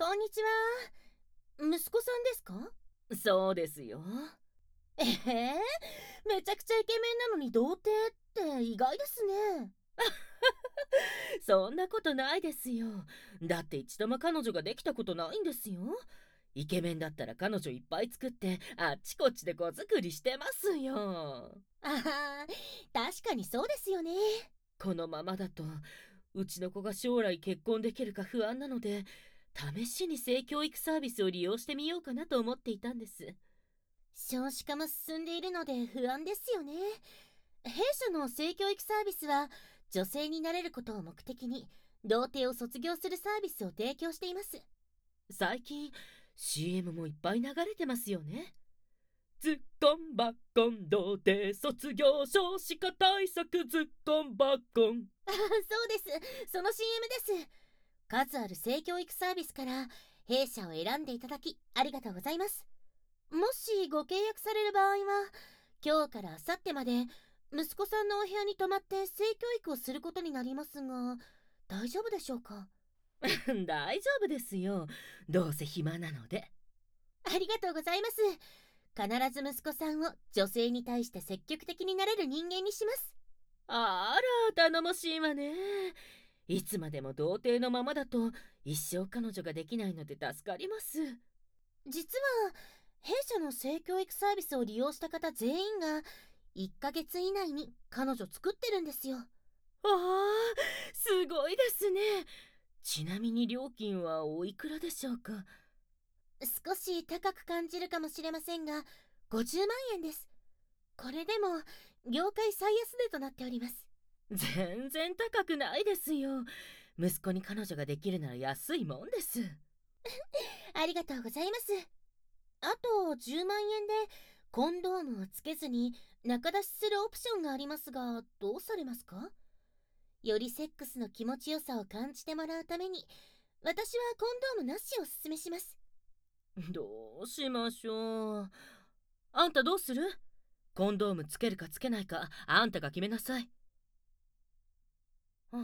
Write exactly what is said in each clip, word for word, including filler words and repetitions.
こんにちは。息子さんですか？ そうですよ。 ええめちゃくちゃイケメンなのに童貞って意外ですね。 そんなことないですよ。だって一度も彼女ができたことないんですよ。イケメンだったら彼女いっぱい作ってあっちこっちで子作りしてますよ。 ああ、確かにそうですよね。 このままだとうちの子が将来結婚できるか不安なので、試しに性教育サービスを利用してみようかなと思っていたんです。 少子化も進んでいるので不安ですよね。弊社の性教育サービスは女性になれることを目的に童貞を卒業するサービスを提供しています。 最近 シーエム もいっぱい流れてますよね。ズッコンバッコン童貞卒業少子化対策ズッコンバッコン。 あそうです。その シーエム です。数ある性教育サービスから弊社を選んでいただきありがとうございます。もしご契約される場合は、今日から明後日まで息子さんのお部屋に泊まって性教育をすることになりますが、大丈夫でしょうか？ 大丈夫ですよ。どうせ暇なので。 ありがとうございます。必ず息子さんを女性に対して積極的になれる人間にします。 あら、頼もしいわね。いつまでも童貞のままだと一生彼女ができないので助かります。 実は、弊社の性教育サービスを利用した方全員がいっかげつ以内に彼女作ってるんですよ。 ああ、すごいですね。ちなみに料金はおいくらでしょうか？ 少し高く感じるかもしれませんが、ごじゅうまん円です。これでも業界最安値となっております。 全然高くないですよ。息子に彼女ができるなら安いもんです。 ありがとうございます。あとじゅうまん円でコンドームをつけずに中出しするオプションがありますが、どうされますか？よりセックスの気持ちよさを感じてもらうために、私はコンドームなしをおすすめします。 どうしましょう。あんたどうする？コンドームつけるかつけないかあんたが決めなさい。うん、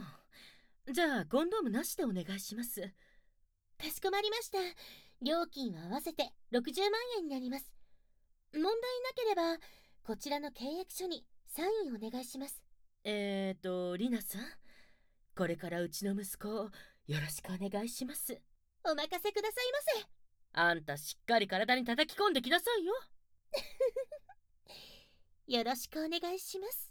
じゃあコンドームなしでお願いします。 かしこまりました。料金は合わせてろくじゅうまん円になります。問題なければ、こちらの契約書にサインお願いします。 えーと、リナさん、これからうちの息子をよろしくお願いします。 お任せくださいませ。 あんたしっかり体に叩き込んできなさいよ。 よろしくお願いします。